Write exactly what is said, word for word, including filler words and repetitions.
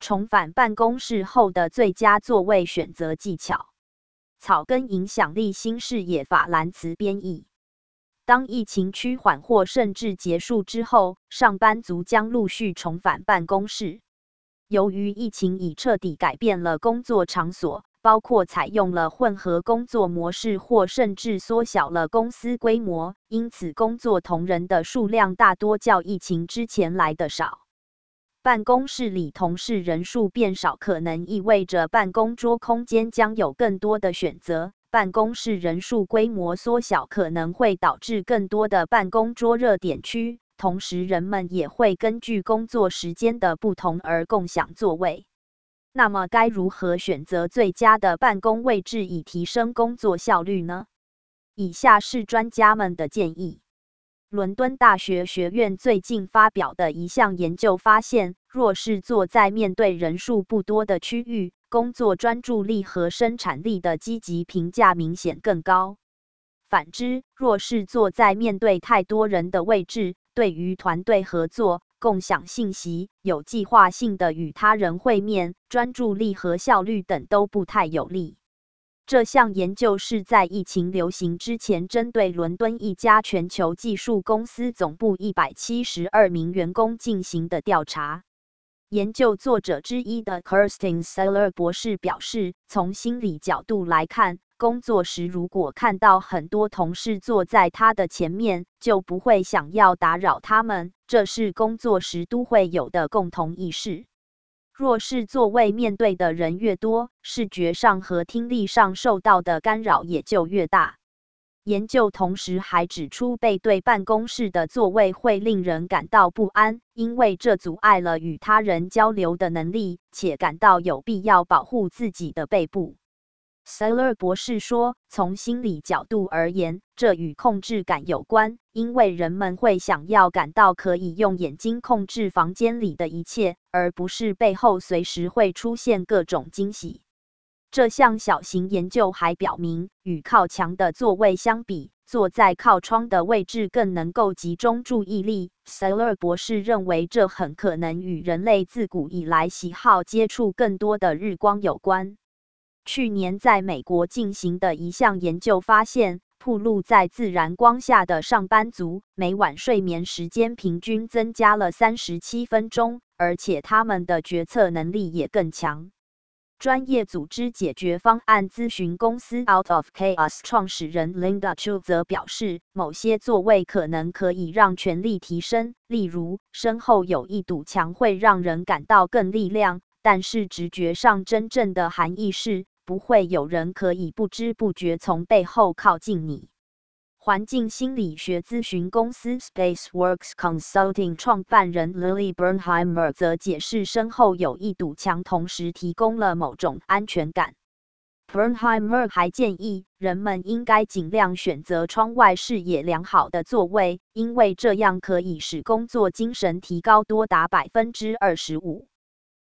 重返办公室后的最佳座位选择技巧。草根影响力新视野法兰茨编译。当疫情趋缓或甚至结束之后，上班族将陆续重返办公室。由于疫情已彻底改变了工作场所，包括采用了混合工作模式或甚至缩小了公司规模，因此工作同仁的数量大多较疫情之前来得少。办公室里同事人数变少，可能意味着办公桌空间将有更多的选择。办公室人数规模缩小可能会导致更多的办公桌热点区，同时人们也会根据工作时间的不同而共享座位。那么该如何选择最佳的办公位置以提升工作效率呢？以下是专家们的建议。伦敦大学学院最近发表的一项研究发现，若是坐在面对人数不多的区域，工作专注力和生产力的积极评价明显更高。反之，若是坐在面对太多人的位置，对于团队合作、共享信息、有计划性的与他人会面、专注力和效率等都不太有利。这项研究是在疫情流行之前，针对伦敦一家全球技术公司总部一百七十二名员工进行的调查。研究作者之一的 Kirsten Seller 博士表示，从心理角度来看，工作时如果看到很多同事坐在他的前面，就不会想要打扰他们，这是工作时都会有的共同意识。若是座位面对的人越多，视觉上和听力上受到的干扰也就越大。研究同时还指出，背对办公室的座位会令人感到不安，因为这阻碍了与他人交流的能力，且感到有必要保护自己的背部。Seller 博士说，从心理角度而言，这与控制感有关，因为人们会想要感到可以用眼睛控制房间里的一切，而不是背后随时会出现各种惊喜。这项小型研究还表明，与靠墙的座位相比，坐在靠窗的位置更能够集中注意力。Seller 博士认为，这很可能与人类自古以来喜好接触更多的日光有关。去年在美国进行的一项研究发现，暴露在自然光下的上班族每晚睡眠时间平均增加了三十七分钟，而且他们的决策能力也更强。专业组织解决方案咨询公司 Out of Chaos 创始人 Linda Chu 则表示，某些座位可能可以让权力提升，例如身后有一堵墙会让人感到更力量，但是直觉上真正的含义是，不会有人可以不知不觉从背后靠近你。环境心理学咨询公司 Spaceworks Consulting 创办人 Lily Bernheimer 则解释，身后有一堵墙同时提供了某种安全感。Bernheimer 还建议，人们应该尽量选择窗外视野良好的座位，因为这样可以使工作精神提高多达百分之二十五。